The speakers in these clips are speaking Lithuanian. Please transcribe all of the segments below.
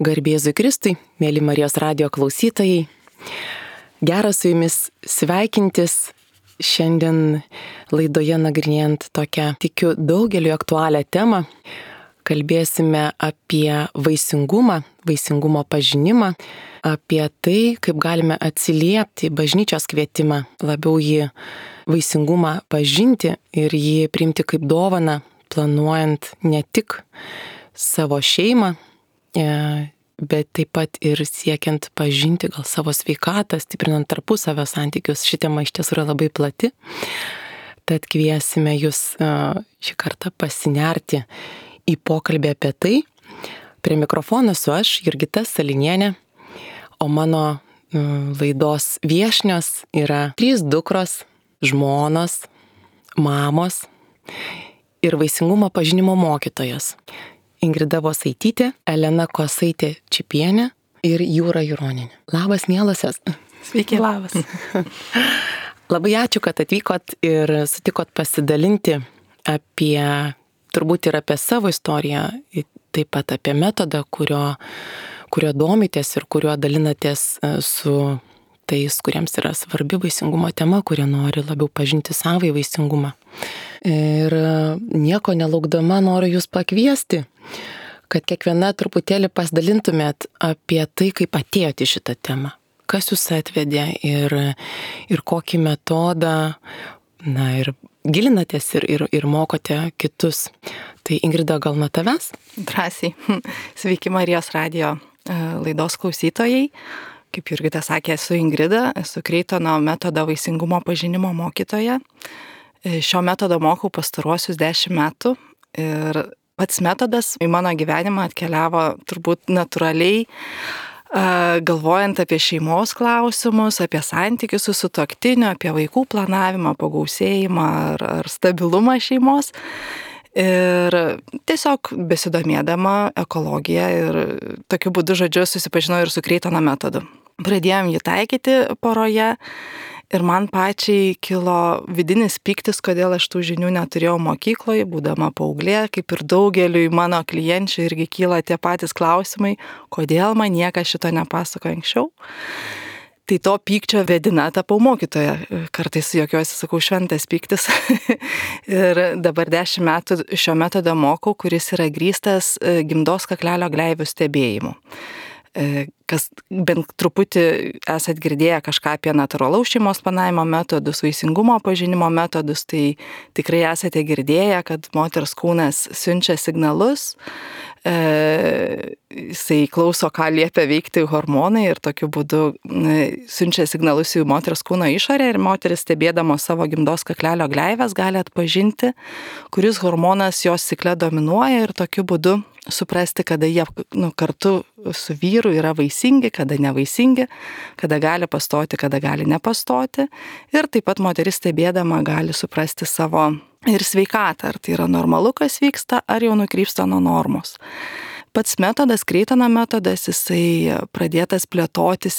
Garbė Jėzui Kristui, mėly Marijos radijo klausytojai. Gera su jumis sveikintis šiandien laidoje nagrinėjant tokią, tikiu, daugeliu aktualią temą. Kalbėsime apie vaisingumą, vaisingumo pažinimą, apie tai, kaip galime atsiliepti bažnyčios kvietimą, labiau jį vaisingumą pažinti ir jį priimti kaip dovaną, planuojant ne tik savo šeimą, bet taip pat ir siekiant pažinti gal savo sveikatą, stiprinant tarpusavio santykius. Ši tema iš tiesų yra labai plati, tad kviesime jūs šį kartą pasinerti į pokalbį apie tai. Prie mikrofono esu aš, Jurgita Salinienė, o mano laidos viešnios yra 3 dukros, žmonos, mamos ir vaisingumo pažinimo mokytojos. Ingrida Vosaitytė, Elena Kosaitė Čipienė ir Jūra Juronienė. Labas, mielosios. Sveiki. Labas. Labai ačiū, kad atvykot ir sutikot pasidalinti turbūt ir apie savo istoriją, taip pat apie metodą, kurio domitės ir kuriuo dalinatės su tais, kuriems yra svarbi vaisingumo tema, kurie nori labiau pažinti savąjį vaisingumą. Ir nieko nelaukdama noriu jūs pakviesti, kad kiekviena truputėlį pasidalintumėt apie tai, kaip atėjote į šitą temą. Kas jūs atvedė ir kokį metodą, ir gilinatės ir mokote kitus. Tai Ingrida, gal nuo tavęs? Drąsiai. Sveiki Marijos radijo laidos klausytojai. Kaip Jurgita sakė, esu Ingrida, esu Kreitono metodo vaisingumo pažinimo mokytoja. Šio metodo mokau pastaruosius 10 metų ir pats metodas į mano gyvenimą atkeliavo turbūt natūraliai, galvojant apie šeimos klausimus, apie santykius su sutuoktiniu, apie vaikų planavimą, pagausėjimą ar stabilumą šeimos. Ir tiesiog besidomėdama ekologiją ir tokiu būdu, susipažinau ir su Kreitono metodu. Pradėjom jį taikyti poroje. Ir man pačiai kilo vidinis pyktis, kodėl aš tų žinių neturėjau mokykloje, būdama paauglė, kaip ir daugeliui mano klienčių irgi kyla tie patys klausimai, kodėl man niekas šito nepasakojo anksčiau. Tai to pykčio vedina tapau mokytoja. Kartais juokiuosi, sakau, šventas pyktis. Ir dabar 10 metų šio metodo mokau, kuris yra grįstas gimdos kaklelio gleivių stebėjimu. Kas bent truputį esat girdėję kažką apie natūralaus šeimos planavimo metodus, vaisingumo pažinimo metodus, tai tikrai esate girdėję, kad moters kūnas siunčia signalus, jisai klauso, ką liepia veikti hormonai ir tokiu būdu siunčia signalus į moters kūno išorę ir moteris stebėdama savo gimdos kaklelio gleives gali atpažinti, kuris hormonas jos cikle dominuoja ir tokiu būdu suprasti, kada jie kartu su vyru yra vaisingi, kada nevaisingi, kada gali pastoti, kada gali nepastoti. Ir taip pat moteris stebėdama gali suprasti savo ir sveikatą, ar tai yra normalu, kas vyksta, ar jau nukrypsta nuo normos. Pats metodas, Kreitono metodas, jisai pradėtas plėtoti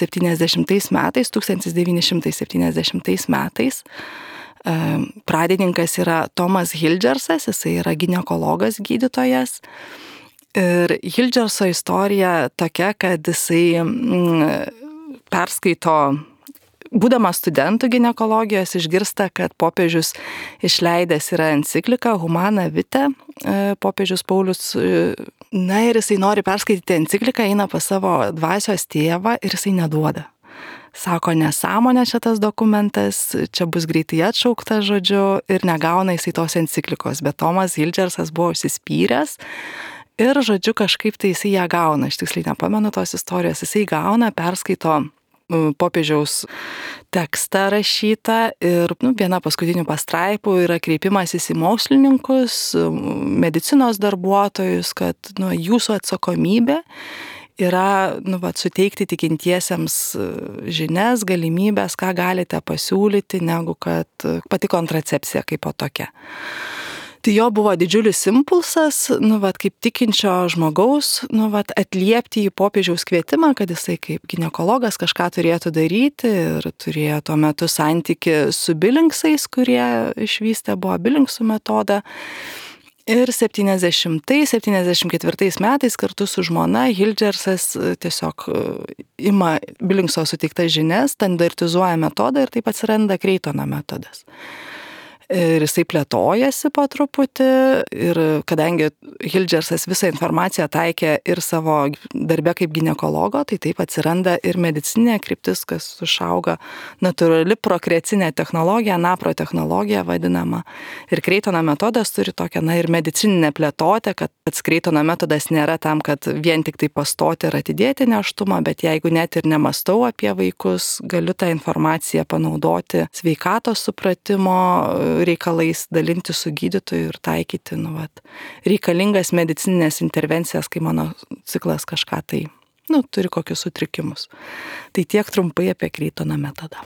1970 metais. Pradininkas yra Tomas Hildžersas, jisai yra ginekologas, gydytojas. Ir Hildžerso istorija tokia, kad jisai perskaito, būdamas studentų ginekologijos, išgirsta, kad popiežius išleidęs yra encikliką Humana Vitae, popiežius Paulius, ir jisai nori perskaityti encikliką, eina pas savo dvasios tėvą ir jisai neduoda. Sako, nesąmonė šitas dokumentas, čia bus greitai atšaukta, ir negauna jisai tos enciklikos, bet Tomas Hildžersas buvo užsispyręs. Ir, kažkaip tai jisai ją gauna, aš tiksliai nepamenu tos istorijos, jisai gauna, perskaito popiežiaus tekstą rašytą ir viena paskutinių pastraipų yra kreipimasis į mokslininkus, medicinos darbuotojus, kad jūsų atsakomybė yra suteikti tikintiesiems žinias, galimybės, ką galite pasiūlyti, negu kad pati kontracepcija kaip po tokia. Tai jo buvo didžiulis impulsas, kaip tikinčio žmogaus, atliepti į popiežiaus kvietimą, kad jisai kaip ginekologas kažką turėtų daryti ir turėjo tuo metu santykį su bilinksais, kurie išvystė buvo bilinksų metodą. Ir 70-74 metais kartu su žmona Hildžersas tiesiog ima Billingso suteiktas žinias, standartizuoja metodą ir taip atsiranda Kreitono metodas. Ir jisai plėtojasi po truputį ir kadangi Hildžersas visą informaciją taikė ir savo darbe kaip ginekologo, tai taip atsiranda ir medicininė kryptis, kas užauga natūrali prokreacinė technologija, napro technologija vadinama. Ir Kreitono metodas turi tokią, ir medicininę plėtotę, kad pats Kreitono metodas nėra tam, kad vien tik tai pastoti ir atidėti nėštumą, bet jeigu net ir nemastau apie vaikus, galiu tą informaciją panaudoti sveikatos supratimo reikalais, dalinti su gydytoju ir taikyti reikalingas medicininės intervencijas, kai mano ciklas kažką tai, turi kokius sutrikimus. Tai tiek trumpai apie Kreitono metodą.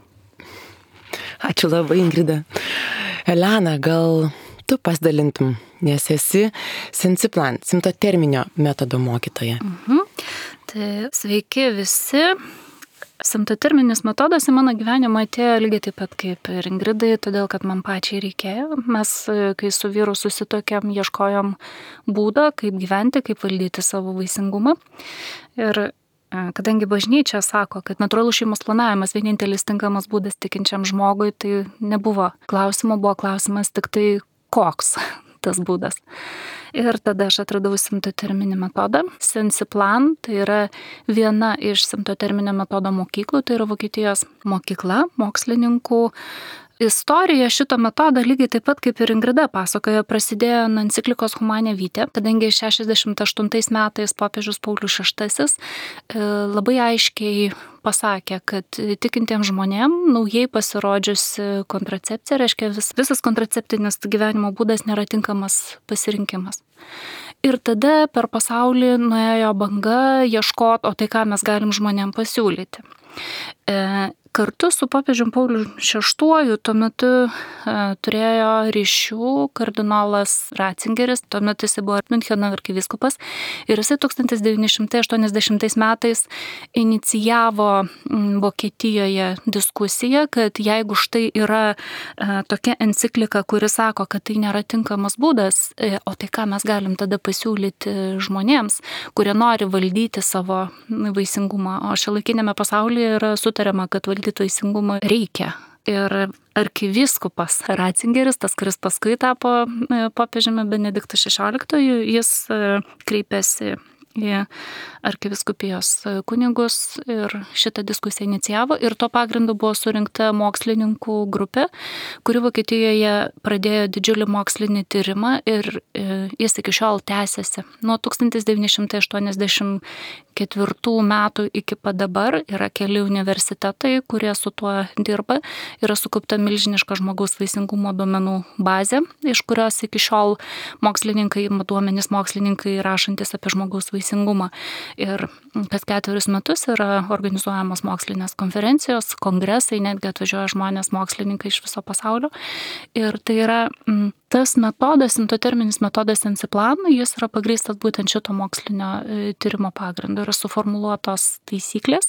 Ačiū labai, Ingrida. Elena, gal tu pasidalintum, nes esi Sensiplan, simptoterminio metodo mokytoja. Tai sveiki visi. Simptoterminis metodas į mano gyvenimą atėjo lygiai taip pat kaip ir Ingridai, todėl kad man pačiai reikėjo. Mes, kai su vyru susitokėm, ieškojom būdą, kaip gyventi, kaip valdyti savo vaisingumą. Ir kadangi bažnyčia sako, kad natūralus šeimos planavimas vienintelis tinkamas būdas tikinčiam žmogui, tai nebuvo klausimo, buvo klausimas tik tai koks tas būdas. Ir tada aš atradau simptoterminį metodą. Sensiplan, tai yra viena iš simptoterminio metodo mokyklų, tai yra Vokietijos mokykla mokslininkų. Istorija šito metodo lygiai taip pat kaip ir Ingrida pasakojo, prasidėjo nuo enciklikos Humane Vitae, kadangi 68 metais popiežius Paulius VI labai aiškiai pasakė, kad tikintiems žmonėms naujai pasirodžiusi kontracepcija, reiškia visas kontraceptinis gyvenimo būdas nėra tinkamas pasirinkimas. Ir tada per pasaulį nuėjo banga ieškoti, o tai ką mes galim žmonėms pasiūlyti. Kartu su popiežium Pauliu VI tuo metu turėjo ryšių kardinolas Ratzingeris, tuo metu jis buvo Miuncheno arkivyskupas ir jisai 1980 metais inicijavo Vokietijoje diskusiją, kad jeigu štai yra tokia enciklika, kuri sako, kad tai nėra tinkamas būdas, o tai ką mes galim tada pasiūlyti žmonėms, kurie nori valdyti savo vaisingumą, o šiuolaikiniame pasaulyje yra sutariama, kad valdyti vaisingumą reikia. Ir arkivyskupas Ratzingeris, tas, kuris paskui tapo popiežiumi Benediktu XVI, jis kreipėsi į arkivyskupijos kunigus ir šitą diskusiją inicijavo ir to pagrindu buvo surinkta mokslininkų grupė, kuri Vokietijoje pradėjo didžiulį mokslinį tyrimą ir jis iki šiol tęsiasi. Nuo 1984 metų iki pat dabar yra keli universitetai, kurie su tuo dirba, yra sukaupta milžiniška žmogaus vaisingumo duomenų bazė, iš kurios iki šiol mokslininkai rašantis apie žmogaus vaisingumą. Ir kas 4 metus yra organizuojamos mokslinės konferencijos, kongresai, netgi atvažiuoja žmonės mokslininkai iš viso pasaulio. Ir tai yra tas metodas, simptoterminis metodas Sensiplan, jis yra pagrįstas būtent šito mokslinio tyrimo pagrindu. Yra suformuluotos taisyklės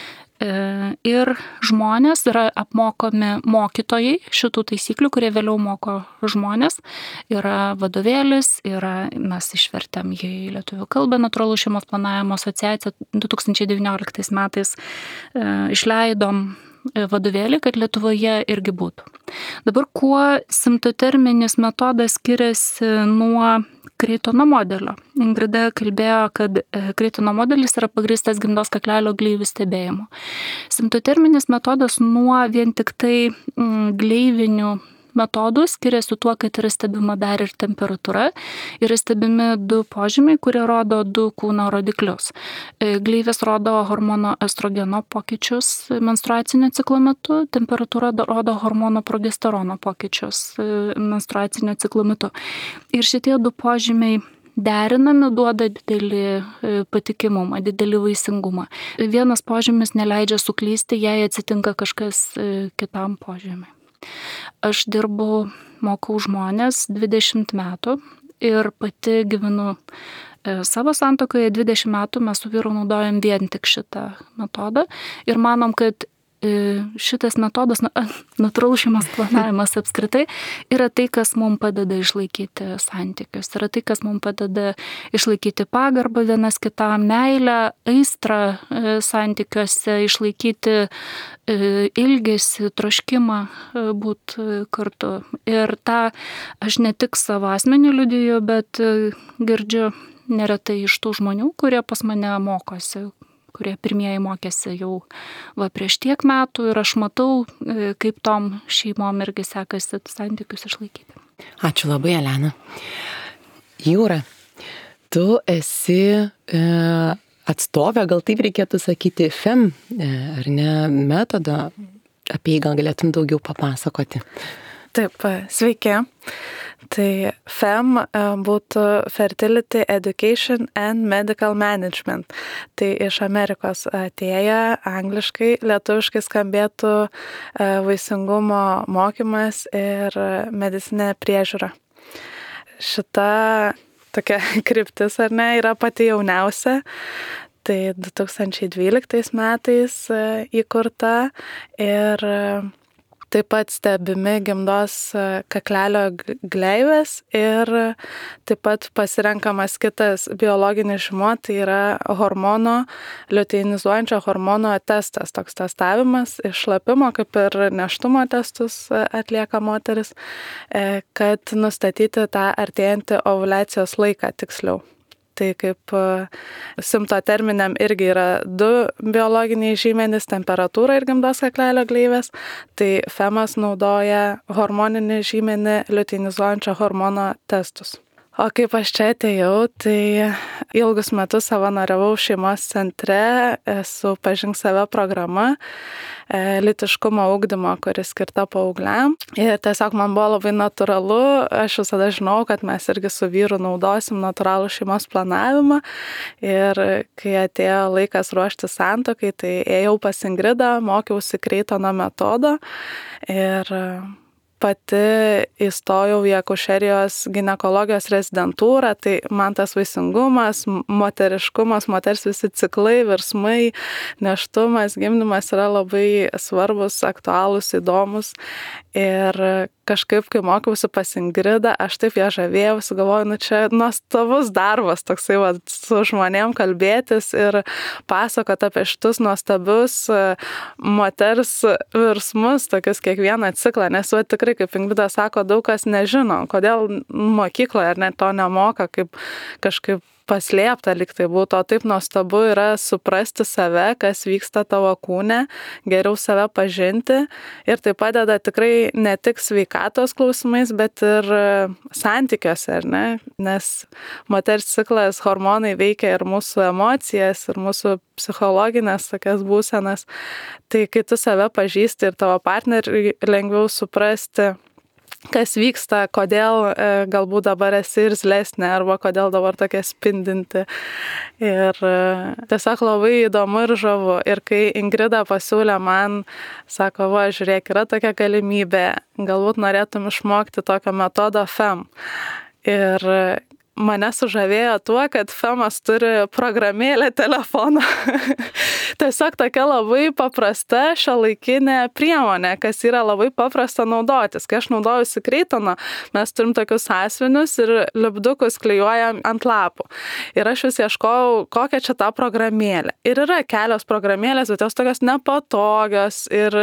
ir žmonės yra apmokomi mokytojai šitų taisyklių, kurie vėliau moko žmonės. Yra vadovėlis, mes išvertėm jį į lietuvių kalbą, Natūralus šeimos planavimo asociacija 2019 metais išleidom vadovėlį, kad Lietuvoje irgi būtų. Dabar kuo simptoterminis metodas skiriasi nuo Kreitono modelio? Ingrida kalbėjo, kad Kreitono modelis yra pagrįstas gimdos kaklelio gleivių stebėjimu. Simptoterminis metodas nuo vien tik tai gleivinių metodų skiriasi tuo, kad yra stebima dar ir temperatūra, yra stebimi 2 požymiai, kurie rodo 2 kūno rodiklius. Gleivės rodo hormono estrogeno pokyčius menstruacinio ciklo metu, temperatūra rodo hormono progesterono pokyčius menstruacinio ciklo metu. Ir šitie 2 požymiai derinami duoda didelį patikimumą, didelį vaisingumą. Vienas požymis neleidžia suklysti, jei atsitinka kažkas kitam požymiui. Aš mokau žmonės 20 metų ir pati gyvenu savo santuokoje 20 metų, mes su vyru naudojam vien tik šitą metodą ir manom, kad šitas metodas, natūralus šeimos planavimas apskritai, yra tai, kas mums padeda išlaikyti santykius, yra tai, kas mums padeda išlaikyti pagarbą vienas kitam, meilę, aistrą santykiuose, išlaikyti ilgesį, troškimą būti kartu. Ir tą aš ne tik savo asmenį liudiju, bet girdžiu neretai iš tų žmonių, kurie pas mane mokosi, kurie pirmieji mokėsi jau prieš tiek metų ir aš matau, kaip tom šeimom irgi sekasi santykius išlaikyti. Ačiū labai, Elena. Jūra, tu esi atstovė, gal taip reikėtų sakyti, FEM, ar ne, metodą, apie jį gal galėtum daugiau papasakoti. Taip, sveiki. Tai FEM būtų Fertility Education and Medical Management. Tai iš Amerikos atėję, angliškai, lietuviškai skambėtų vaisingumo mokymas ir medicinė priežiūra. Šita tokia kryptis, ar ne, yra pati jauniausia. Tai 2012 metais įkurta ir taip pat stebimi gimdos kaklelio gleivės ir taip pat pasirenkamas kitas biologinis žymuo, tai yra liuteinizuojančio hormono testas, toks testavimas iš šlapimo, kaip ir nėštumo testus atlieka moteris, kad nustatyti tą artėjantį ovuliacijos laiką tiksliau. Tai kaip simptoterminiam irgi yra 2 biologiniai žymenys, temperatūra ir gimdos kaklelio gleivės, tai FEMas naudoja hormoninį žymenį liuteinizuojančio hormono testus. O kaip aš čia atėjau, tai ilgus metus savanoriavau šeimos centre su Pažink save programa, lytiškumo ugdymo, kuris skirta paaugliam. Ir tiesiog man buvo labai natūralu, aš visada žinau, kad mes irgi su vyru naudosim natūralų šeimos planavimą. Ir kai atėjo laikas ruošti santuokai, tai ėjau pas Ingridą, mokiausi Kreitono metodo ir pati įstojau į akušerijos ginekologijos rezidentūrą, tai man tas vaisingumas, moteriškumas, moters visi ciklai, virsmai, nėštumas, gimdymas yra labai svarbus, aktualūs, įdomus. Ir kažkaip, kai mokiausi pas Ingridą, aš taip ją žavėjausi, galvoju, čia nuostabus darbas, toksai su žmonėm kalbėtis ir pasakoti apie šitus nuostabius moters virsmus, tokius kiekvieną ciklą, nes tikrai, kaip Ingrida sako, daug kas nežino, kodėl mokykloje ar net to nemoka, kaip kažkaip paslėpta lyg tai būtų, o taip nuostabu yra suprasti save, kas vyksta tavo kūne, geriau save pažinti ir tai padeda tikrai ne tik sveikatos klausimais, bet ir santykiuose, ar ne? Nes moters ciklas, hormonai veikia ir mūsų emocijas, ir mūsų psichologinės tokias būsenas. Tai kai tu save pažįsti ir tavo partnerį lengviau suprasti, kas vyksta, kodėl galbūt dabar esi ir zlesnė, arba kodėl dabar tokia spindinti. Ir tiesiog labai įdomu ir žavu. Ir kai Ingrida pasiūlė man, sako, žiūrėk, yra tokia galimybė, galbūt norėtum išmokti tokio metodo FEM. Ir mane sužavėjo tuo, kad FEMas turi programėlę telefoną. Tiesiog tokia labai paprasta šiuolaikinė priemonė, kas yra labai paprasta naudotis. Kai aš naudojusi Kreitoną, mes turim tokius sąsiuvinius ir lipdukus klijuojam ant lapų. Ir aš vis ieškojau, kokia čia ta programėlė. Ir yra kelios programėlės, bet jos tokios nepatogios ir,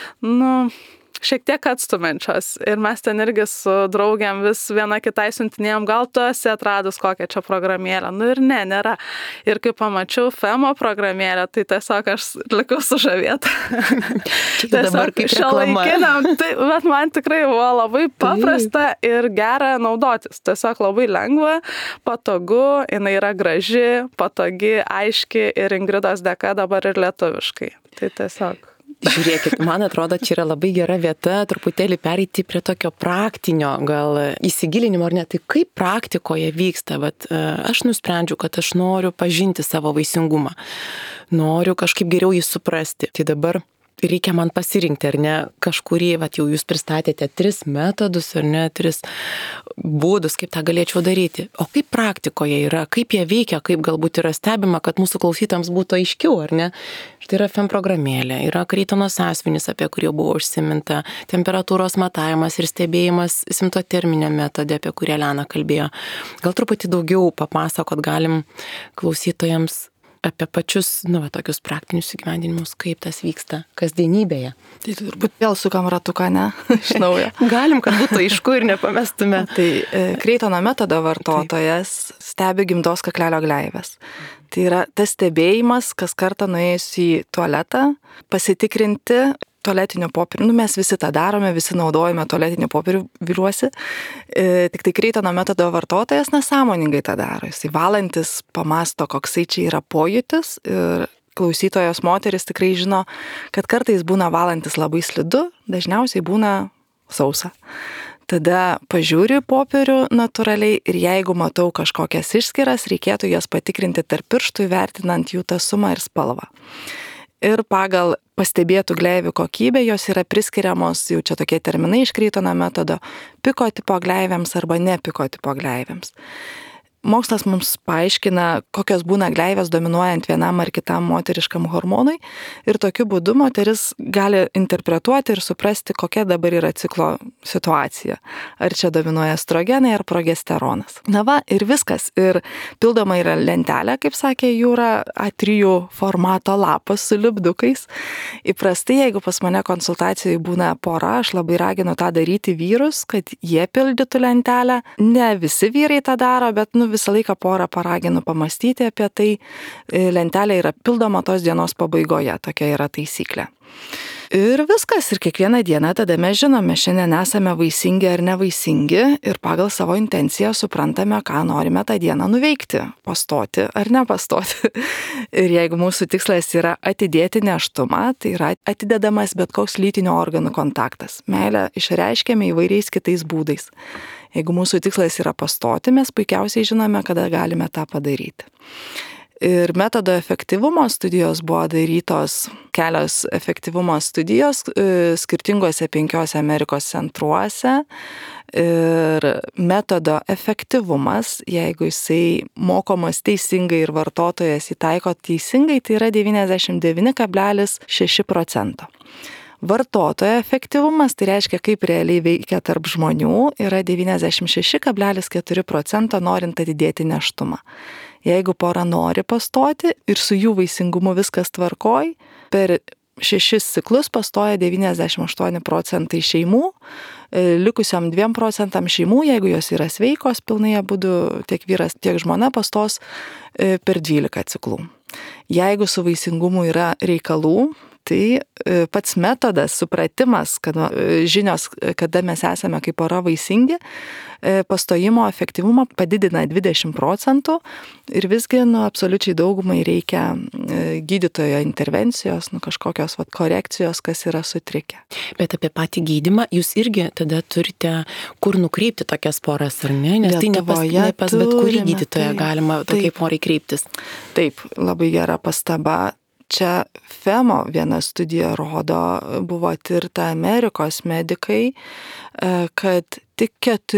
šiek tiek atstumenčios. Ir mes ten irgi su draugiam vis viena kitai siuntinėjom, gal tu esi atradus kokią čia programėlę. Ir nėra. Ir kai pamačiau FEMo programėlę, tai tiesiog aš likau sužavėta. Tiesiog šiuolaikiniam, bet man tikrai buvo labai paprasta ir gera naudotis. Tiesiog labai lengva, patogu, jinai yra graži, patogi, aiški ir Ingridos dėka dabar ir lietuviškai. Tai tiesiog. Žiūrėkit, man atrodo, čia yra labai gera vieta truputėlį pereiti prie tokio praktinio, gal įsigilinimo ar ne, tai kaip praktikoje vyksta, bet aš nusprendžiu, kad aš noriu pažinti savo vaisingumą, noriu kažkaip geriau jį suprasti. Tai dabar reikia man pasirinkti, ar ne, kažkurį, jau jūs pristatėte 3 metodus, ar ne, 3 būdus, kaip tą galėčiau daryti. O kaip praktikoje yra, kaip jie veikia, kaip galbūt yra stebima, kad mūsų klausytams būtų aiškiau, ar ne? Štai yra FEM programėlė, yra Kreitono sąsiuvinis, apie kurį jau buvo užsiminta, temperatūros matavimas ir stebėjimas simptoterminė metodė, apie kurią Elena kalbėjo. Gal truputį daugiau papasakot galim klausytojams apie pačius, tokius praktinius įgyvendinimus, kaip tas vyksta kasdienybėje. Tai turbūt vėl sukam ratuką, ne? Iš naujo. Galim, kad būtų aišku ir nepamestume. Tai Kreitono metodo vartotojas stebi gimdos kaklelio gleives. Tai yra tas stebėjimas, kas kartą nuėjus į tualetą, pasitikrinti tualetinio popierių. Mes visi tą darome, visi naudojame tualetinio popierių, viliuosi. Tik tai Kreitono metodo vartotojas nesąmoningai tą daro. Jisai valantis pamasto, koksai čia yra pojūtis ir klausytojos moteris tikrai žino, kad kartais būna valantis labai slidu, dažniausiai būna sausa. Tada pažiūriu popierių natūraliai ir jeigu matau kažkokias išskiras, reikėtų jas patikrinti tarp pirštų, įvertinant jų tasumą ir spalvą. Ir pagal pastebėtų gleivių kokybę jos yra priskiriamos, jau čia tokie terminai iš Kreitono metodo, piko tipo gleivėms arba ne piko tipo gleivėms. Mokslas mums paaiškina, kokios būna gleivės dominuojant vienam ar kitam moteriškam hormonui ir tokiu būdu moteris gali interpretuoti ir suprasti, kokia dabar yra ciklo situacija. Ar čia dominuoja estrogenai ar progesteronas. Ir viskas. Ir pildoma yra lentelė, kaip sakė Jūra, A3 formato lapas su lipdukais. Įprastai, jeigu pas mane konsultacijai būna pora, aš labai raginu tą daryti vyrus, kad jie pildytų lentelę. Ne visi vyrai tą daro, bet visą laiką porą paraginu pamastyti apie tai. Lentelė yra pildoma tos dienos pabaigoje, tokia yra taisyklė. Ir viskas, ir kiekvieną dieną tada mes žinome, šiandien esame vaisingi ar nevaisingi ir pagal savo intenciją suprantame, ką norime tą dieną nuveikti, pastoti ar nepastoti. Ir jeigu mūsų tikslas yra atidėti nėštumą, tai yra atidedamas bet koks lytinio organų kontaktas. Meilę išreiškiame įvairiais kitais būdais. Jeigu mūsų tikslas yra pastoti, mes puikiausiai žinome, kada galime tą padaryti. Ir metodo efektyvumo studijos buvo darytos, kelios efektyvumo studijos skirtingose 5 Amerikos centruose. Ir metodo efektyvumas, jeigu jisai mokomas teisingai ir vartotojas įtaiko teisingai, tai yra 99,6%. Vartotojo efektyvumas, tai reiškia, kaip realiai veikia tarp žmonių, yra 96,4% norint atidėti nėštumą. Jeigu pora nori pastoti ir su jų vaisingumu viskas tvarkoj, per 6 ciklus pastoja 98% šeimų, likusiam 2% šeimų, jeigu jos yra sveikos, pilnai abudu, tiek vyras, tiek žmona pastos per 12 ciklų. Jeigu su vaisingumu yra reikalų, tai pats metodas, supratimas, žinios, kada mes esame kaip pora vaisingi, pastojimo efektyvumą padidina 20% ir visgi absoliučiai daugumai reikia gydytojo intervencijos, kažkokios korekcijos, kas yra sutrikę. Bet apie patį gydymą jūs irgi tada turite kur nukreipti tokias poras, ar ne? Nes Lietuvoje tai ne pas bet kurį gydytoją galima tokiai porai kreiptis. Taip, labai gera pastaba. Čia FEMO viena studija rodo, buvo tirta Amerikos medikai, kad tik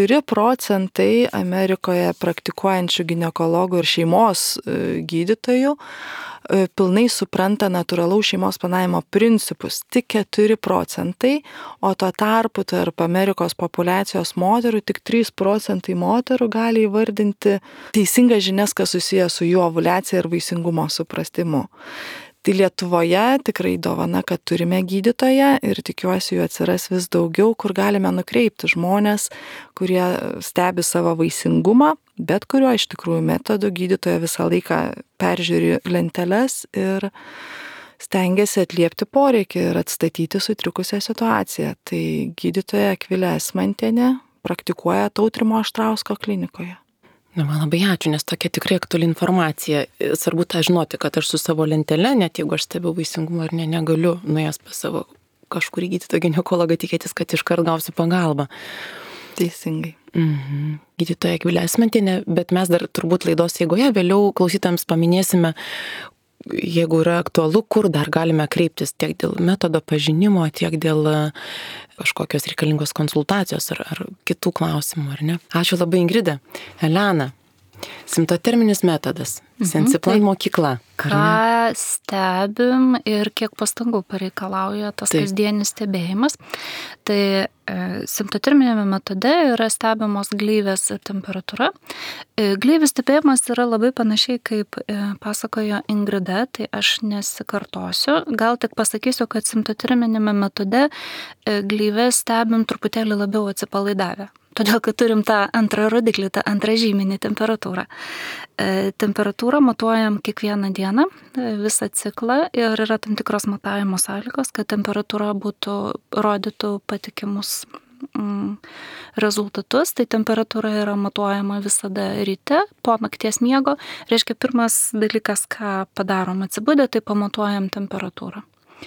4% Amerikoje praktikuojančių ginekologų ir šeimos gydytojų pilnai supranta natūralaus šeimos planavimo principus. Tik 4%, o tuo tarpu tarp Amerikos populiacijos moterų tik 3% moterų gali įvardinti teisingas žinias, kas susijęs su jų ovuliacija ir vaisingumo suprastimu. Tai Lietuvoje tikrai dovana, kad turime gydytoją ir tikiuosi jų atsiras vis daugiau, kur galime nukreipti žmonės, kurie stebi savo vaisingumą, bet kuriuo iš tikrųjų metodu gydytoja visą laiką peržiūri lenteles ir stengiasi atliepti poreikį ir atstatyti sutrikusią situaciją. Tai gydytoja Akvilė Esmantienė praktikuoja Tautrimo Aštrausko klinikoje. Man labai ačiū, nes tokia tikrai aktuali informacija. Svarbu tą žinoti, kad aš su savo lentele, net jeigu aš stebiu vaisingumą ar ne, negaliu nuėjęs pas savo kažkurį gydytoją ginekologą tikėtis, kad iškart gausiu pagalbą. Teisingai. Gydytoja Akvilė Esmantienė, bet mes dar turbūt laidos eigoje vėliau klausytams paminėsime, jeigu yra aktualu, kur dar galime kreiptis tiek dėl metodo pažinimo, tiek dėl kažkokios reikalingos konsultacijos ar kitų klausimų, ar ne? Ačiū labai, Ingrida. Elena, simptoterminis metodas, Sensiplan mokykla. Ką stebim ir kiek pastangų pareikalauja tas kasdienis stebėjimas. Tai simptoterminėme metode yra stebimos gleivės ir temperatūra. Gleivių stebėjimas yra labai panašiai, kaip pasakojo Ingrida, tai aš nesikartosiu. Gal tik pasakysiu, kad simptoterminėme metode gleivės stebim truputėlį labiau atsipalaidavę. Todėl, kad turim tą antrą rodiklį, tą antrą žyminį temperatūrą. Temperatūrą matuojam kiekvieną dieną, visą ciklą ir yra tam tikros matavimo sąlygos, kad temperatūra rodytų patikimus rezultatus. Tai temperatūra yra matuojama visada ryte, po nakties miego. Reiškia, pirmas dalykas, ką padarom atsibudę, tai pamatuojam temperatūrą.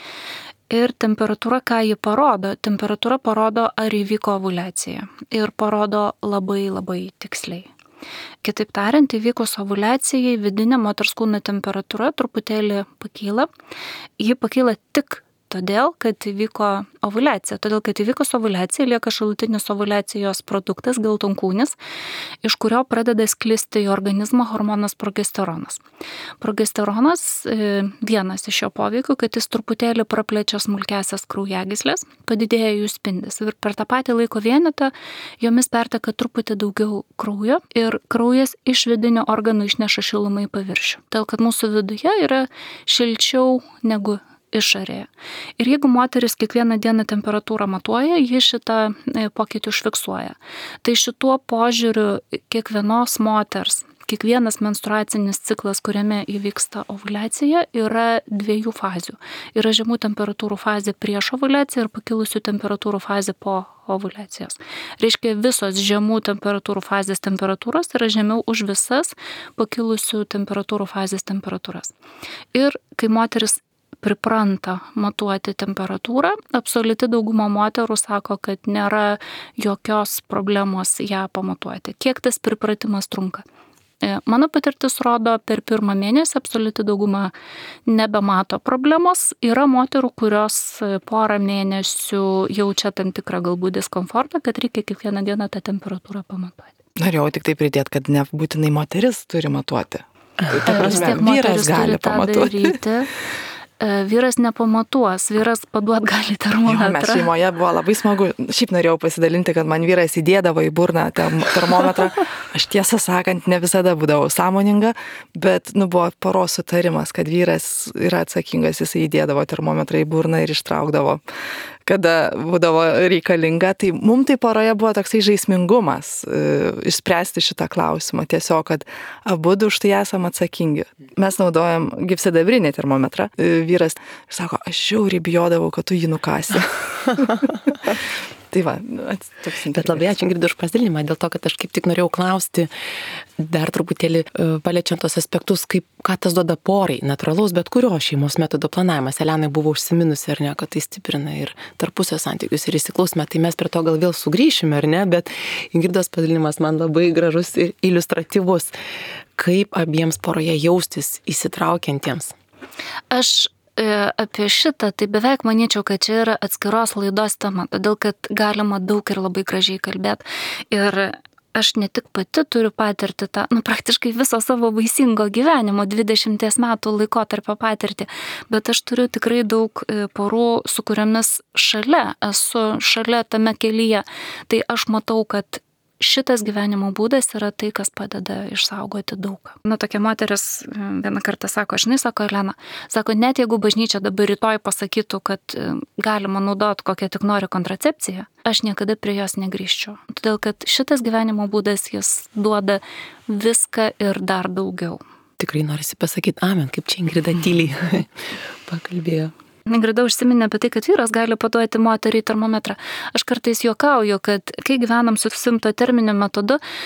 Ir temperatūra, ką ji parodo? Temperatūra parodo, ar įvyko ovuliacija. Ir parodo labai, labai tiksliai. Kitaip tariant, įvykus ovuliacijai vidinė moters kūno temperatūra truputėlį pakyla. Ji pakyla tik todėl, kad įvyko ovuliacija. Todėl, kad įvykus ovuliacija lieka šalutinis ovuliacijos produktas, geltonkūnis, iš kurio pradeda sklisti į organizmą hormonas progesteronas. Progesteronas vienas iš jo poveikių, kad jis truputėlį praplečia smulkiasias kraujagyslės, padidėja jų spindis. Ir per tą patį laiko vienetą jomis perteka truputį daugiau kraujo ir kraujas iš vidinių organų išneša šilumą į paviršių. Todėl, kad mūsų viduje yra šilčiau negu išorėje. Ir jeigu moteris kiekvieną dieną temperatūrą matuoja, ji šitą pokytį užfiksuoja. Tai šituo požiūriu kiekvienos moters, kiekvienas menstruacinis ciklas, kuriame įvyksta ovuliacija, yra 2 fazių. Yra žemų temperatūrų fazė prieš ovuliaciją ir pakilusių temperatūrų fazė po ovuliacijos. Reiškia, visos žemų temperatūrų fazės temperatūros yra žemiau už visas pakilusių temperatūrų fazės temperatūras. Ir kai moteris pripranta matuoti temperatūrą, absoliuti dauguma moterų sako, kad nėra jokios problemos ją pamatuoti. Kiek tas pripratimas trunka? Mano patirtis rodo, per pirmą mėnesį absoliuti dauguma nebemato problemos. Yra moterų, kurios porą mėnesių jaučia tam tikrą galbūt diskomfortą, kad reikia kiekvieną dieną tą temperatūrą pamatuoti. Norėjau tik tai pridėti, kad nebūtinai moteris turi matuoti. Vis tiek moteris gali pamatuoti. Vyras nepamatuos, vyras paduot gali termometrą. Mes šeimoje buvo labai smagu. Šiaip norėjau pasidalinti, kad man vyras įdėdavo į burną termometrą. Aš tiesą sakant, ne visada būdavau sąmoninga, bet buvo poros sutarimas, kad vyras yra atsakingas, jisai įdėdavo termometrą į burną ir ištraukdavo, kada būdavo reikalinga. Tai mums tai poroje buvo toksai žaismingumas išspręsti šitą klausimą. Tiesiog, kad abudu už tai esam atsakingi. Mes naudojam gyvsidabrinį termometrą. Vyras sako, aš žiauriai bijodavau, kad tu jį nukasi. Tai va, toks. Bet labai ačiū, Ingrida, už pasidalinimą, dėl to, kad aš kaip tik norėjau klausti dar truputėlį paliečiant tos aspektus, ką tas duoda porai, natūralaus, bet kurio šeimos metodo planavimas. Elenai buvo užsiminusi, ar ne, kad tai stiprina ir tarpusio santykius ir įsiklausime, tai mes prie to gal vėl sugrįšime, ar ne, bet Ingridos pasidalinimas man labai gražus ir iliustratyvus. Kaip abiems poroje jaustis įsitraukiantiems? Aš apie šitą, tai beveik manyčiau, kad čia yra atskiros laidos tema, todėl kad galima daug ir labai gražiai kalbėti. Ir aš ne tik pati turiu patirti tą, praktiškai viso savo vaisingo gyvenimo, 20 metų laikotarpio patirtį, bet aš turiu tikrai daug porų, su kuriomis esu šalia tame kelyje. Tai aš matau, kad šitas gyvenimo būdas yra tai, kas padeda išsaugoti daug. Tokia moteris vieną kartą sako, Elena, net jeigu bažnyčia dabar rytoj pasakytų, kad galima naudoti kokią tik nori kontracepciją, aš niekada prie jos negrįžčiau. Todėl, kad šitas gyvenimo būdas, jis duoda viską ir dar daugiau. Tikrai norisi pasakyti amen, kaip čia Ingrida tyliai pakalbėjo. Ingrida užsiminė apie tai, kad vyras gali paduoti moteriai termometrą. Aš kartais juokauju, kad kai gyvenam su simptoterminiu metodu,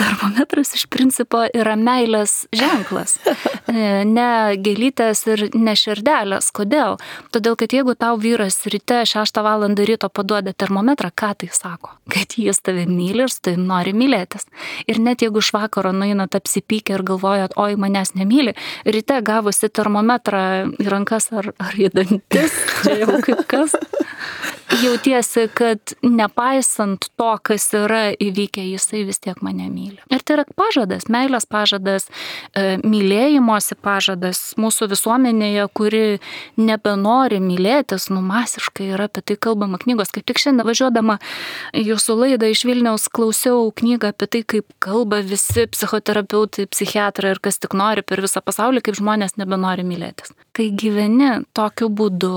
termometras iš principo yra meilės ženklas. Ne gėlytės ir ne širdelės. Kodėl? Todėl, kad jeigu tau vyras ryte 6 val. Ryto paduoda termometrą, ką tai sako? Kad jis tave myli ir su tavim nori mylėtis. Ir net jeigu iš vakaro nueinat apsipykę ir galvojat, oi, manęs nemyli, ryte gavusi termometrą į rankas ar į dantis, čia jau kaip kas, jautiesi, kad nepaisant to, kas yra įvykę, jisai vis tiek mane myli. Ir tai yra pažadas, meilės pažadas, mylėjimosi pažadas mūsų visuomenėje, kuri nebenori mylėtis, masiškai yra apie tai kalbama knygos. Kaip tik šiandien važiuodama jūsų laidą iš Vilniaus klausiau knygą apie tai, kaip kalba visi psichoterapeutai, psichiatrai ir kas tik nori per visą pasaulį, kaip žmonės nebenori mylėtis. Kai gyveni tokiu būdu,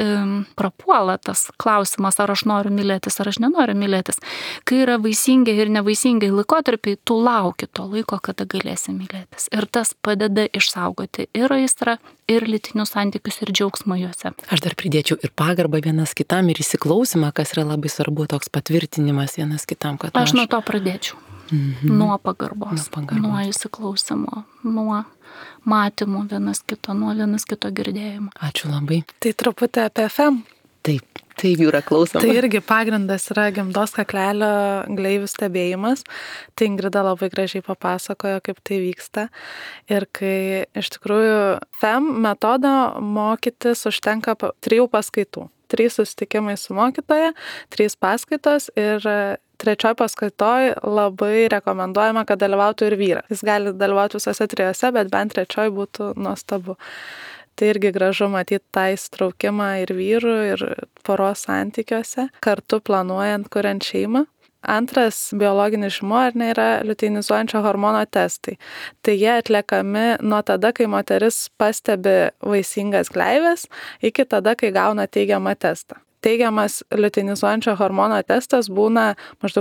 prapuola tas klausimas, ar aš noriu mylėtis, ar aš nenoriu mylėtis. Kai yra vaisingi ir nevaisingi laikotarpiai, tu lauki to laiko, kada galėsi mylėtis. Ir tas padeda išsaugoti ir aistrą, ir lytinius santykius, ir džiaugsmą juose. Aš dar pridėčiau ir pagarbą vienas kitam, ir įsiklausimą, kas yra labai svarbu, toks patvirtinimas vienas kitam, kad aš nuo to pradėčiau. Nuo pagarbos, nuo įsiklausimo, nuo matymų vienas kito, nuo vienas kito girdėjimo. Ačiū labai. Tai truputį apie FM. Taip, Jūra, klausom. Tai irgi pagrindas yra gimdos kaklelio gleivių stebėjimas. Tai Ingrida labai gražiai papasakojo, kaip tai vyksta. Ir kai iš tikrųjų FM metodą mokytis užtenka 3 paskaitų. 3 susitikimai su mokytoja, 3 paskaitos ir 3 paskaitoj labai rekomenduojama, kad dalyvautų ir vyras. Jis gali dalyvauti visose 3, bet bent 3 būtų nuostabu. Tai irgi gražu matyti tą įsitraukimą ir vyrų, ir poros santykiuose, kartu planuojant, kuriant šeimą. Antras biologinis žymuo yra liuteinizuojančio hormono testai. Tai jie atliekami nuo tada, kai moteris pastebi vaisingas gleives, iki tada, kai gauna teigiamą testą. Teigiamas liuteinizuojančio hormono testas būna maždaug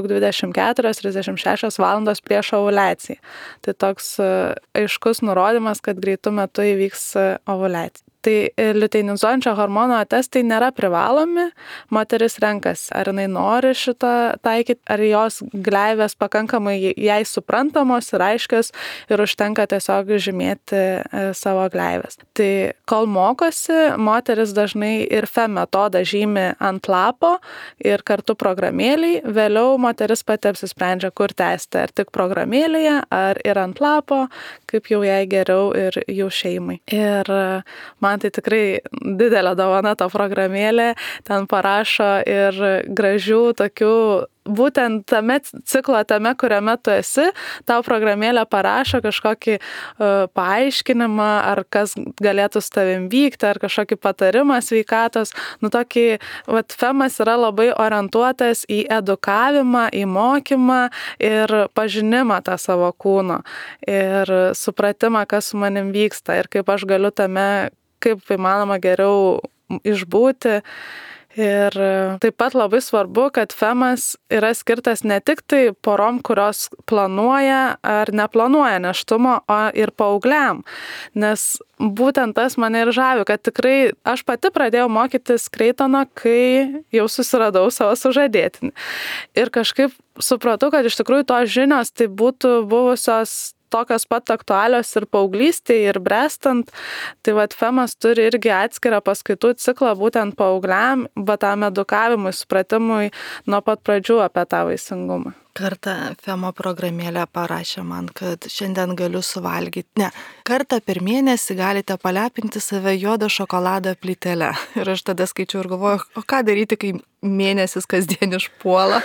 24-36 valandos prieš ovuliaciją. Tai toks aiškus nurodymas, kad greitų metu įvyks ovuliacija. Tai liuteinizuojančio hormono testai nėra privalomi, moteris renkasi, ar jinai nori šitą taikyti, ar jos gleivės pakankamai jai suprantamos ir aiškios ir užtenka tiesiog žymėti savo gleivės. Tai kol mokosi, moteris dažnai ir FEM metodą žymi ant lapo ir kartu programėliai, vėliau moteris pati apsisprendžia, kur tęsti, ar tik programėlėje, ar ir ant lapo, kaip jau jai geriau ir jų šeimai. Ir man tai tikrai didelė dovana ta programėlė, ten parašo ir gražių tokių, būtent tame ciklo, tame, kuriame tu esi, tau programėlė parašo kažkokį paaiškinimą, ar kas galėtų su tavim vykti, ar kažkokį patarimą sveikatos. Tokį, FEMas yra labai orientuotas į edukavimą, į mokymą ir pažinimą tą savo kūno ir supratimą, kas su manim vyksta ir kaip aš galiu tame kaip įmanoma geriau išbūti. Ir taip pat labai svarbu, kad FEMas yra skirtas ne tik tai porom, kurios planuoja ar neplanuoja nėštumo, o ir paaugliam. Nes būtent tas mane ir žavi, kad tikrai aš pati pradėjau mokytis Kreitono, kai jau susiradau savo sužadėtinį. Ir kažkaip supratau, kad iš tikrųjų tos žinios tai būtų buvusios tokios pat aktualios ir paauglystėje, ir brestant. Tai FEMas turi irgi atskirą paskaitų ciklą būtent paaugliam, bet tam edukavimui, supratimui nuo pat pradžių apie tą vaisingumą. Kartą FEMO programėlė parašė man, kad šiandien galiu suvalgyti. Kartą per mėnesį galite palepinti save juodo šokolado plytele. Ir aš tada skaičiau ir galvoju, o ką daryti, kai mėnesis kasdien išpuola.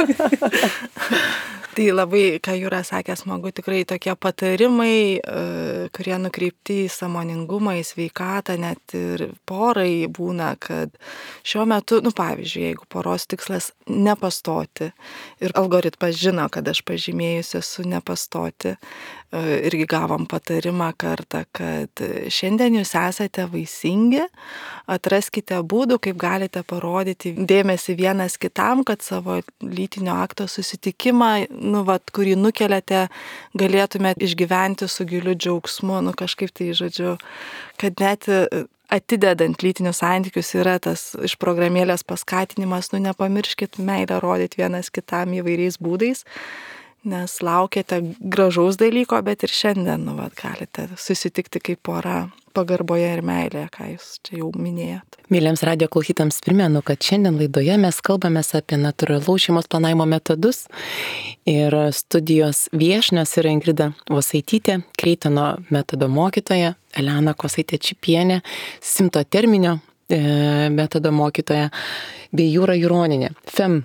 Tai labai, ką Jūra sakė, smagu, tikrai tokie patarimai, kurie nukreipti į sąmoningumą, į sveikatą, net ir porai būna, kad šiuo metu, pavyzdžiui, jeigu poros tikslas nepastoti ir algoritmas žino, kad aš pažymėjusi esu nepastoti, irgi gavom patarimą kartą, kad šiandien jūs esate vaisingi, atraskite būdų, kaip galite parodyti dėmesį vienas kitam, kad savo lytinio akto susitikimą, kurį nukeliate, galėtumėte išgyventi su giliu džiaugsmu, kažkaip tai, žodžiu, kad net atidedant lytinius santykius yra tas iš programėlės paskatinimas, nepamirškit meilę rodyti vienas kitam įvairiais būdais, nes laukiate gražaus dalyko, bet ir šiandien, galite susitikti kaip pora pagarboje ir meilėje, ką jūs čia jau minėjot. Mėlyms radio klausytams primenu, kad šiandien laidoje mes kalbamės apie natūralaus šeimos planavimo metodus ir studijos viešnios yra Ingrida Vosaitytė, Kreitono metodo mokytoja, Elena Kosaitė-Čipienė, simptoterminio metodo mokytoja, bei Jūra Juronienė, FEM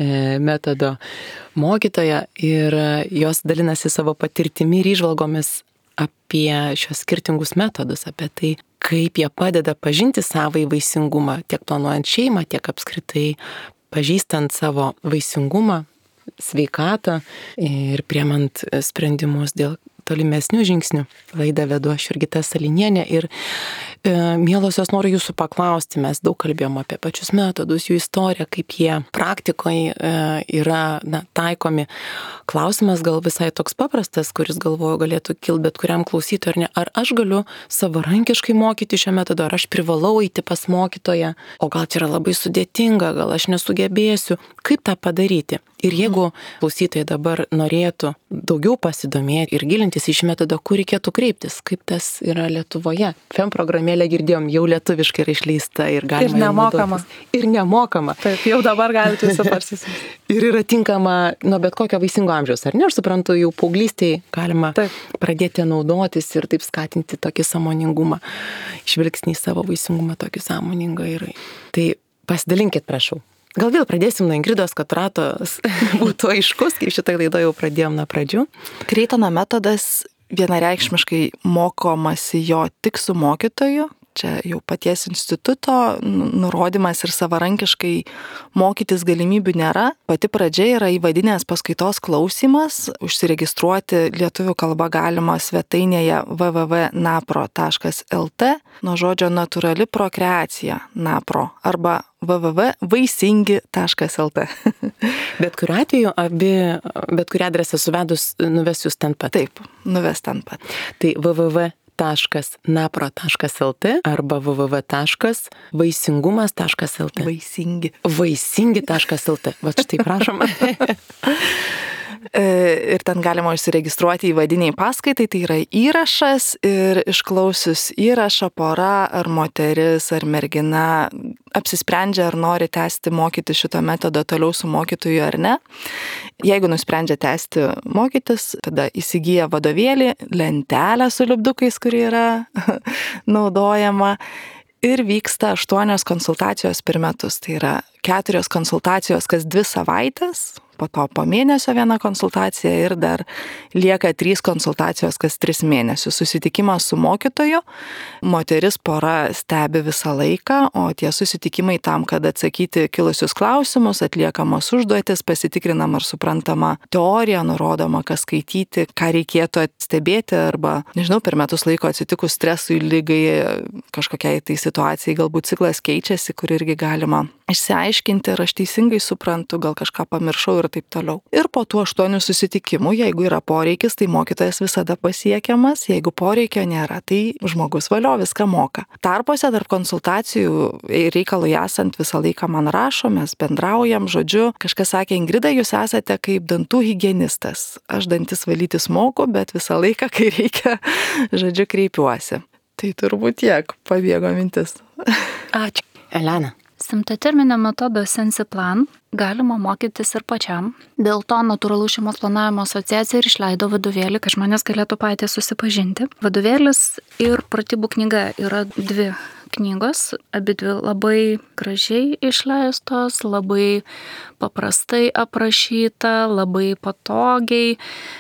metodo mokytoja, ir jos dalinasi savo patirtimi ir įžvalgomis apie šios skirtingus metodus, apie tai, kaip jie padeda pažinti savąjį vaisingumą, tiek planuojant šeimą, tiek apskritai pažįstant savo vaisingumą, sveikatą ir priemant sprendimus dėl tolimesnių žingsnių. Laidą vedu aš Jurgita Salinienė ir mielosios noriu jūsų paklausti, mes daug kalbėjom apie pačius metodus, jų istoriją, kaip jie praktikoje yra taikomi. Klausimas gal visai toks paprastas, kuris galvoju galėtų kilti bet kuriam klausytojui, ar ne? Ar aš galiu savarankiškai mokyti šio metodo, ar aš privalau eiti pas mokytoją, o gal tai yra labai sudėtinga, gal aš nesugebėsiu, kaip tą padaryti? Ir jeigu klausytojai dabar norėtų daugiau pasidomėti ir gilintis į šį metodą, kur reikėtų kreiptis, kaip tas yra Lietuvoje. FEM programėlę girdėjom, jau lietuviškai yra išleista ir galima. Ir nemokama. Ir nemokama. Taip, jau dabar galite visi parsisiųsti. Ir yra tinkama nuo bet kokio vaisingo amžiaus, ar ne? Aš suprantu, jau paauglystėje galima pradėti naudotis ir taip skatinti tokį sąmoningumą, žvilgsnį į savo vaisingumą tokį sąmoningą. Tai pasidalinkit, prašau. Gal vėl pradėsim nuo Ingridos, kad ratas būtų aiškus, kaip šitą laidą jau pradėjom nuo pradžių. Kreitono metodas vienareikšmiškai mokomasi jo tik su mokytoju. Čia jau paties instituto nurodymas ir savarankiškai mokytis galimybių nėra. Pati pradžia yra įvadinės paskaitos klausimas. Užsiregistruoti lietuvių kalba galima svetainėje www.napro.lt nuo žodžio natūrali prokreacija napro arba www.vaisingi.lt. Bet kuriuo atveju bet kurią adresą suvedus nuves jūs ten pat. Taip, nuves ten pat. Tai www.napro.lt arba www.vaisingumas.lt. Vaisingi.lt. Va štai prašom. Ir ten galima užsiregistruoti įvadiniai paskaitai, tai yra įrašas, ir išklausius įrašą pora ar moteris ar mergina apsisprendžia, ar nori tęsti mokyti šito metodo toliau su mokytoju ar ne. Jeigu nusprendžia tęsti mokytis, tada įsigyja vadovėlį, lentelę su lipdukais, kuri yra naudojama. Ir vyksta 8 konsultacijos per metus. Tai yra 4 konsultacijos kas 2 savaitės, po to po mėnesio 1 konsultacija ir dar lieka 3 konsultacijos kas 3 mėnesius. Susitikimas su mokytoju, moteris pora stebi visą laiką, o tie susitikimai tam, kad atsakyti kilusius klausimus, atliekamos užduotis, pasitikrinama ar suprantama teorija, nurodoma, ką skaityti, ką reikėtų stebėti arba, nežinau, per metus laiko atsitikus stresui, lygai, kažkokiai tai situacijai, galbūt ciklas keičiasi, kur irgi galima išsiaiškinti, ar aš teisingai suprantu, gal kažką pamiršau ir taip toliau. Ir po tų 8 susitikimų, jeigu yra poreikis, tai mokytojas visada pasiekiamas, jeigu poreikio nėra, tai žmogus valio viską moka. Tarpuose tarp konsultacijų reikalui esant visą laiką man rašo, mes bendraujam, žodžiu, kažkas sakė, Ingrida, jūs esate kaip dantų higienistas. Aš dantis valytis moku, bet visą laiką, kai reikia, žodžiu, kreipiuosi. Tai turbūt tiek, pabėgo mintis. Ačiū. Elena. Simptoterminio metodo Sensiplan galima mokytis ir pačiam. Dėl to Natūralaus šeimos planavimo asociacija ir išleido vadovėlį, kad žmonės galėtų patys susipažinti. Vadovėlis ir pratybų knyga yra 2 knygos, abidvi labai gražiai išleistos, labai paprastai aprašyta, labai patogiai.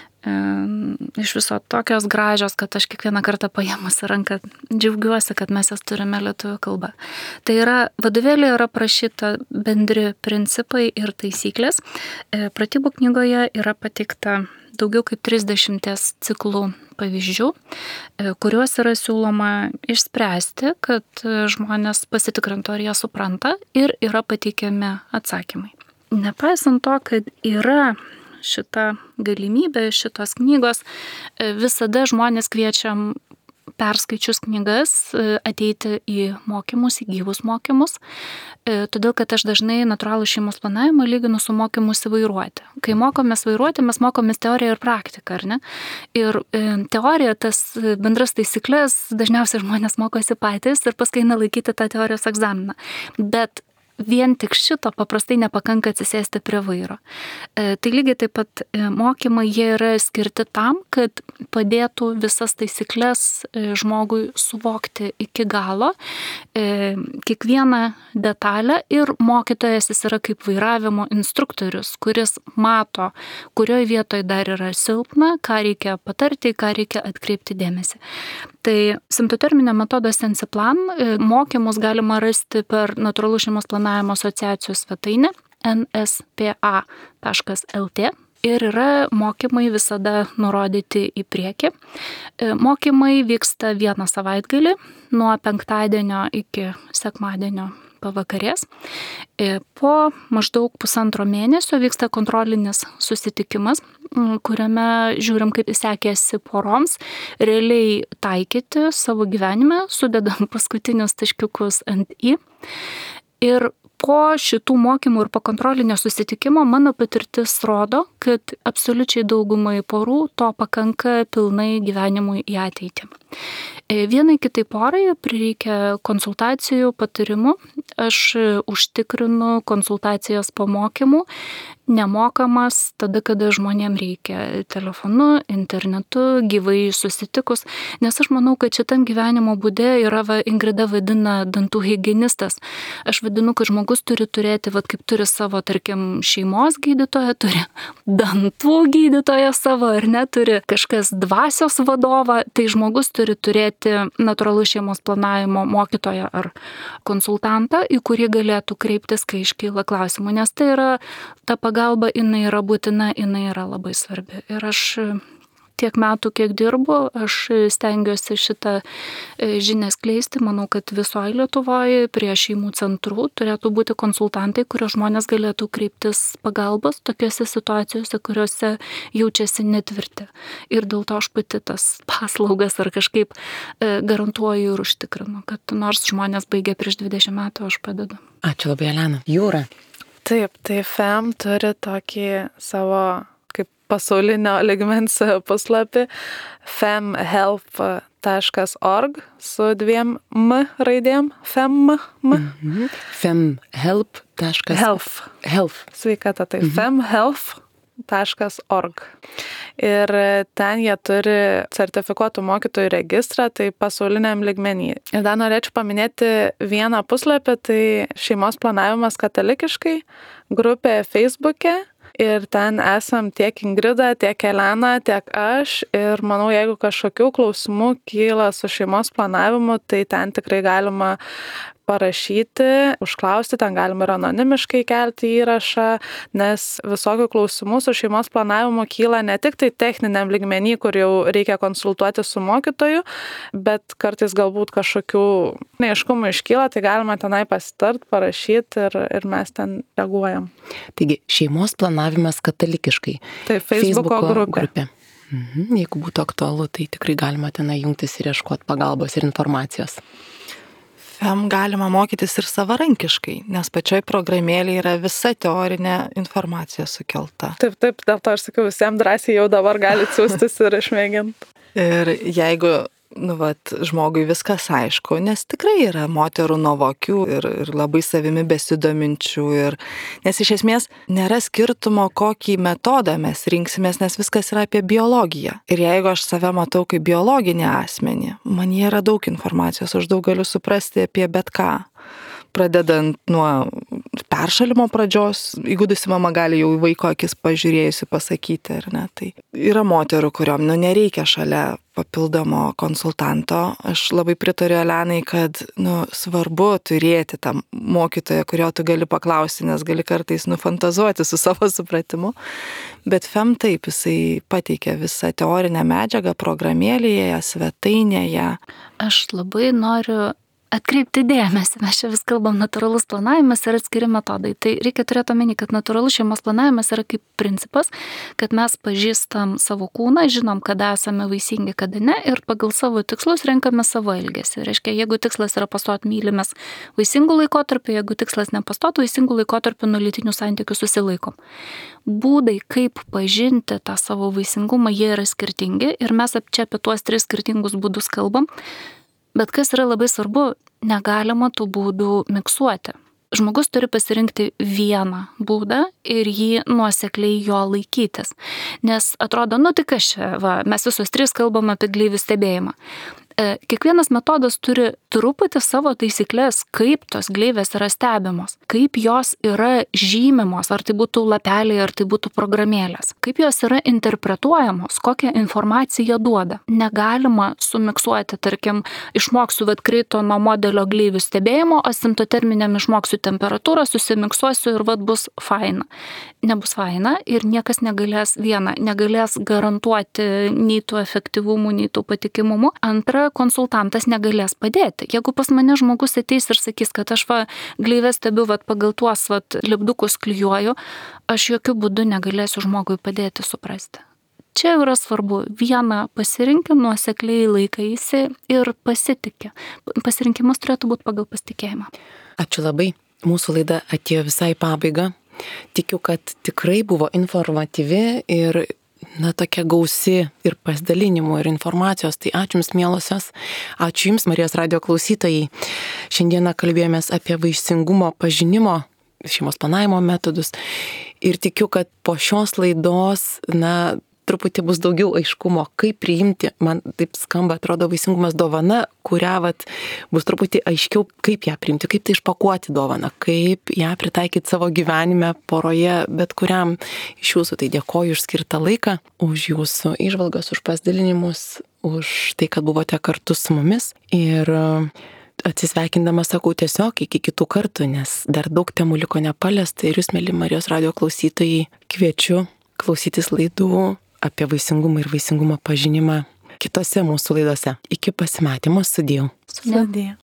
Iš viso tokios gražios, kad aš kiekvieną kartą paėmus ranką džiaugiuosi, kad mes jas turime lietuvių kalbą. Tai yra, vadovėlė yra prašyta bendri principai ir taisyklės. Pratybų knygoje yra pateikta daugiau kaip 30 ciklų pavyzdžių, kuriuos yra siūloma išspręsti, kad žmonės pasitikrintų, ar jie supranta, ir yra pateikiami atsakymai. Nepaisant to, kad yra šita galimybė, šitos knygos, visada žmonės kviečiam perskaičius knygas ateiti į mokymus, į gyvus mokymus, todėl kad aš dažnai natūralų šeimos planavimą lyginu su mokymusi vairuoti. Kai mokomės vairuoti, mes mokomės teoriją ir praktiką, ar ne? Ir teorija, tas bendras taisyklės, dažniausiai žmonės mokosi patys ir paskui eina laikyti tą teorijos egzaminą. Bet vien tik šito paprastai nepakanka atsisėsti prie vairo. Tai lygiai taip pat mokymai jie yra skirti tam, kad padėtų visas taisyklės žmogui suvokti iki galo, kiekvieną detalę, ir mokytojas jis yra kaip vairavimo instruktorius, kuris mato, kurioje vietoje dar yra silpna, ką reikia patarti, ką reikia atkreipti dėmesį. Tai simptoterminio metodo Sensiplan mokymus galima rasti per Natūralų šeimos planavimo asociacijos svetainę nspa.lt ir yra mokymai visada nurodyti į priekį. Mokymai vyksta vieną savaitgalį nuo penktadienio iki sekmadienio pavakarės. Po maždaug 1,5 mėnesio vyksta kontrolinis susitikimas, kuriame žiūrim, kaip sekėsi poroms realiai taikyti savo gyvenime, sudedam paskutinius taškiukus ant i. Ir po šitų mokymų ir po kontrolinio susitikimo mano patirtis rodo, kad absoliučiai daugumai porų to pakanka pilnai gyvenimui į ateitį. Vienai kitai porai prireikia konsultacijų, patarimų. Aš užtikrinu konsultacijas po mokymų, nemokamas tada, kada žmonėm reikia, telefonu, internetu, gyvai susitikus, nes aš manau, kad šitam gyvenimo būde yra, Ingrida vadina, dantų higienistas. Aš vadinu, kad žmogus turi turėti, kaip turi savo, tarkim, šeimos gydytoją, turi dantų gydytoją savo, ar ne, turi kažkas dvasios vadovą, tai žmogus turi turėti natūralų šeimos planavimo mokytoją ar konsultantą, į kurį galėtų kreiptis, kai iškyla klausimų, nes tai yra ta pagalba, jinai yra būtina, jinai yra labai svarbi. Ir aš tiek metų, kiek dirbu, aš stengiuosi šitą žinią skleisti. Manau, kad visoje Lietuvoje prie šeimų centrų turėtų būti konsultantai, kurie žmonės galėtų kreiptis pagalbos tokiose situacijose, kuriuose jaučiasi netvirti. Ir dėl to aš pati tas paslaugas ar kažkaip garantuoju ir užtikrinu, kad nors žmonės baigė prieš 20 metų, aš padedu. Ačiū labai, Elena. Jūra. Taip, tai FEM turi tokį savo kaip pasaulinio ligmens puslapį femhelp.org su 2 m raidėm, FEM. Femhelp.org. Sveikata, tai femhelp.org. Ir ten jie turi sertifikuotų mokytojų registrą, tai pasauliniam lygmenį. Ir dar norėčiau paminėti vieną puslapį, tai šeimos planavimas katalikiškai, grupė Facebook'e. Ir ten esam tiek Ingrida, tiek Elena, tiek aš. Ir manau, jeigu kažkokių klausimų kyla su šeimos planavimu, tai ten tikrai galima parašyti, užklausti, ten galima ir anonimiškai kelti įrašą, nes visokių klausimų su šeimos planavimu kyla ne tik tai techniniam lygmenį, kur jau reikia konsultuoti su mokytoju, bet kartais galbūt kažkokių neaiškumų iškyla, tai galima tenai pasitart, parašyti ir mes ten reaguojam. Taigi, šeimos planavimas katalikiškai. Tai Facebooko grupė. Jeigu būtų aktualu, tai tikrai galima tenai jungtis ir ieškoti pagalbos ir informacijos. FEM galima mokytis ir savarankiškai, nes pačioj programėlėje yra visa teorinė informacija sukelta. Taip, dėl to aš sakiau, visiems drąsiai jau dabar galite siųstis ir išmėginti. Ir jeigu žmogui viskas aišku, nes tikrai yra moterų nuovokių ir labai savimi besidominčių, nes iš esmės nėra skirtumo, kokį metodą mes rinksimės, nes viskas yra apie biologiją. Ir jeigu aš save matau kaip biologinį asmenį, man yra daug informacijos, aš daug galiu suprasti apie bet ką. Pradedant nuo peršalimo pradžios, įgudusi mama gali jau į vaiko akis pažiūrėjusi pasakyti, ar ne. Tai yra moterų, kuriom nereikia šalia papildomo konsultanto. Aš labai pritariu Elenai, kad svarbu turėti tą mokytoją, kurio tu gali paklausti, nes gali kartais nufantazuoti su savo supratimu. Bet FEM taip, jisai pateikia visą teorinę medžiagą programėlėje, svetainėje. Aš labai noriu atkreipti dėmesį, mes čia vis kalbam natūralus planavimas ir atskiri metodai. Tai reikia turėti omeny, kad natūralus šeimos planavimas yra kaip principas, kad mes pažįstam savo kūną, žinom, kada esame vaisingi, kada ne, ir pagal savo tikslus renkame savo elgesį. Reiškia, jeigu tikslas yra pastoti mylimės vaisingų laikotarpių, jeigu tikslas nepastoti vaisingų laikotarpių, nuo lytinių santykių susilaikom. Būdai, kaip pažinti tą savo vaisingumą, jie yra skirtingi ir mes čia apie tuos 3 skirtingus būdus kalbam. Bet kas yra labai svarbu, negalima tų būdų miksuoti. Žmogus turi pasirinkti vieną būdą ir jį nuosekliai jo laikytis. Nes atrodo, tai kas čia, mes visos 3 kalbam apie gleivių stebėjimą. Kiekvienas metodas turi truputį savo taisyklės, kaip tos gleivės yra stebimos, kaip jos yra žymimos, ar tai būtų lapeliai, ar tai būtų programėlės, kaip jos yra interpretuojamos, kokią informaciją duoda. Negalima sumiksuoti, tarkim, išmoksiu kreito nuo modelio gleivių stebėjimo, asimptoterminiam išmoksiu temperatūrą, susimiksuosiu ir bus faina. Nebus faina ir niekas negalės garantuoti nei tų efektyvumų, nei tų patikimumų. Antra, konsultantas negalės padėti. Jeigu pas mane žmogus ateis ir sakys, kad aš gleivę stebiu pagal tuos lipdukus klijuoju, aš jokių būdų negalėsiu žmogui padėti suprasti. Čia yra svarbu, vieną pasirinkti, nuosekliai laikaisi ir pasitikė. Pasirinkimas turėtų būti pagal pasitikėjimą. Ačiū labai. Mūsų laida atėjo visai pabaigą. Tikiu, kad tikrai buvo informatyvi ir tokia gausi ir pasidalinimų ir informacijos. Tai ačiū Jums, mielosios. Ačiū Jums, Marijos radijo klausytojai. Šiandieną kalbėjomės apie vaisingumo pažinimo, šeimos planavimo metodus. Ir tikiu, kad po šios laidos, truputį bus daugiau aiškumo, kaip priimti, man taip skamba, atrodo, vaisingumas dovana, kurią bus truputį aiškiau, kaip ją priimti, kaip tai išpakuoti dovaną, kaip ją pritaikyti savo gyvenime, poroje, bet kuriam iš Jūsų. Tai dėkoju už skirtą laiką, už Jūsų įžvalgas, už pasidalinimus, už tai, kad buvote kartu su mumis. Ir atsisveikindama sakau tiesiog iki kitų kartų, nes dar daug temų liko nepaliesta. Ir Jūs, mėly Marijos radijo klausytojai, kviečiu klausytis laidų apie vaisingumą ir vaisingumo pažinimą kitose mūsų laidose. Iki pasimatymo, sudie. Sudie.